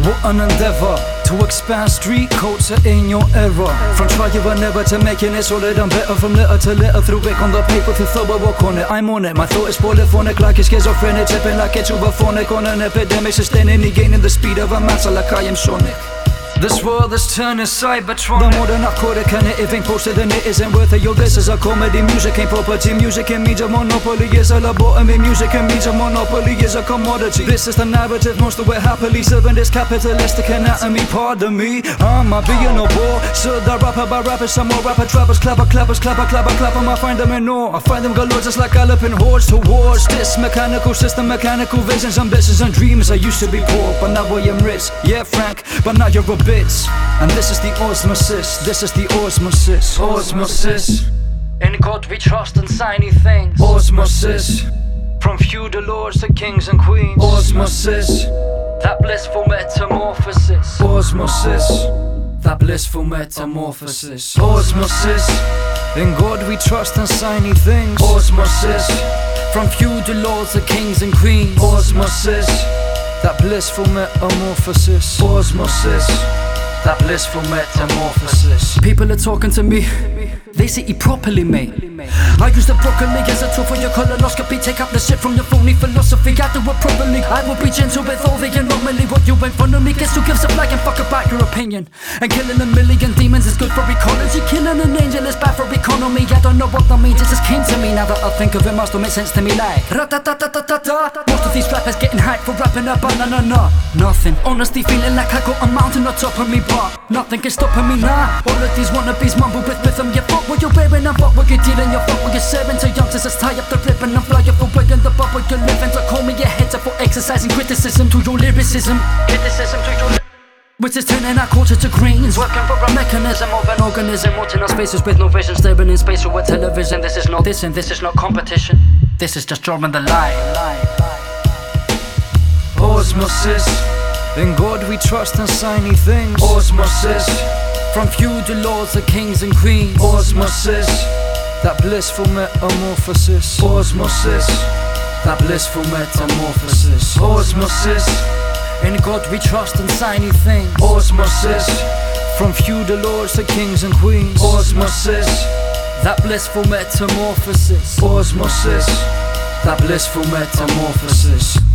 What an endeavor to expand street culture in your era. From trial and never to making it solid and better. From letter to letter, through ink on the paper, through thorough work on it. I'm on it, my thought is polyphonic, like a schizophrenic, tipping like it's overphonic on an epidemic, sustaining, gaining the speed of a matter like I am Sonic. This world is turning cybertronic. The modern narcotic and it ain't posted and it isn't worth it. Yo, this is a comedy, music ain't property. Music and means a monopoly is a lobotomy. Music and means a monopoly is a commodity. This is the narrative, most of it happily serving this capitalistic anatomy. Pardon me, I'm a being a bore. So the rapper by rappers, some more rapper trappers, clapper, clappers, clapper, clapper, clapper. I find them in awe, I find them galore just like galloping hordes towards this mechanical system, mechanical visions, ambitions and dreams. I used to be poor, but now I am rich. Yeah, Frank, but now you're a bitch. And this is the osmosis, this is the osmosis. Osmosis, in God we trust and shiny things. Osmosis, from feudal lords to kings and queens. Osmosis, that blissful metamorphosis. Osmosis, that blissful metamorphosis. Osmosis, in God we trust and shiny things. Osmosis, from feudal lords to kings and queens. Osmosis, that blissful metamorphosis. Osmosis, that blissful metamorphosis. People are talking to me, they say eat properly, mate. I use the broccoli as a tool for your colonoscopy. Take out the shit from your phony philosophy. I do it properly, I will be gentle with all the anomaly. What you ain't front of me, guess who gives a flying fuck about your opinion? And killing a million demons is good for ecology. Killing an angel is bad for economy. I don't know what that means, it just came to me. Now that I think of it, must make sense to me like ra-ta-ta-ta-ta-ta-ta. Most of these rappers getting hyped for rapping about na-na-na. Nothing, honestly feeling like I got a mountain on top of me, but nothing can stop me now. All of these wannabes mumble with rhythm. You fuck what you're wearing and fuck what you're dealing. You fuck what you're serving to youngsters. Let's tie up the ribbon and fly up away in the bubble you're living. So call me a hater for exercising criticism to your lyricism. Criticism to your which is turning our culture to greens. Working for a mechanism of an organism. Watching our spaces with no vision. Staring in space through a television. This is not this and this is not competition. This is just drawing the line. Osmosis, in God we trust and shiny things. Osmosis, from feudal lords to kings and queens. Osmosis, that blissful metamorphosis. Osmosis, that blissful metamorphosis. Osmosis, in God we trust and shiny things. Osmosis, from feudal lords to kings and queens. Osmosis, that blissful metamorphosis. Osmosis, that blissful metamorphosis.